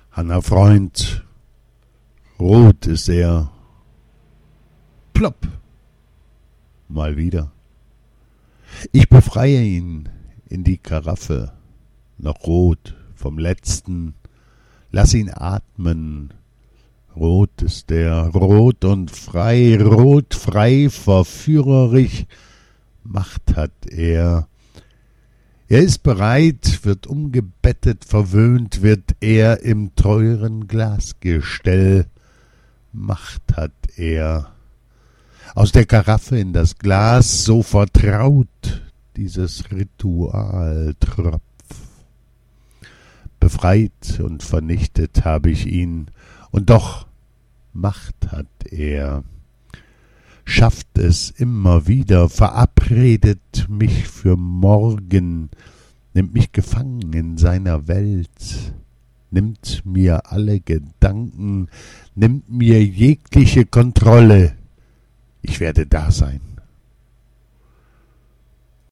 Hanna Freund, rot ist er. Plopp, mal wieder. Ich befreie ihn in die Karaffe, noch rot vom letzten. Lass ihn atmen. Rot ist er, rot und frei, rot, frei, verführerisch. Macht hat er. Er ist bereit, wird umgebettet, verwöhnt wird er im teuren Glasgestell. Macht hat er. Aus der Karaffe in das Glas, so vertraut dieses Ritual tropft. Befreit und vernichtet habe ich ihn, und doch Macht hat er. Schafft es immer wieder, verabredet mich für morgen, nimmt mich gefangen in seiner Welt, nimmt mir alle Gedanken, nimmt mir jegliche Kontrolle. Ich werde da sein,